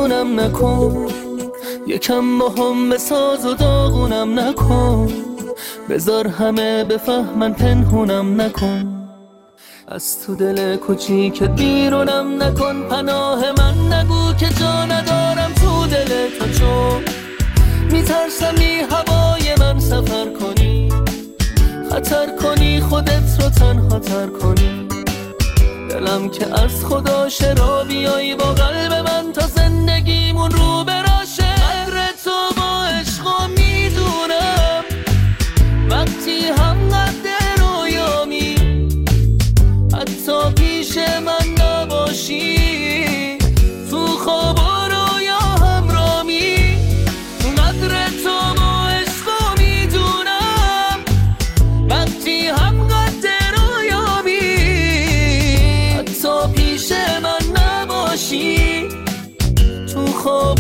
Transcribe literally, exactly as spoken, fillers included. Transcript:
دیوونم نکن، یکم با هم بساز و داغونم نکن، بذار همه بفهمن پنهونم نکن، از تو دل کوچیکت بیرونم نکن، پناه من نگو که جا ندارم تو دل تو، چون میترسم بی هوای من سفر کنی، خطر کنی خودت رو تنها تر کنی، دلم که از خدا شرا بیایی با قلب من تا زندگیمون رو براشه. قدر تو با عشقا میدونم وقتی هم قد رویامی، حتی پیش من نباشی تو خواب و رویا همرامی. قدر تو با عشقا میدونم وقتی هم قد رویامی، حتی پیش من نباشی تو خواب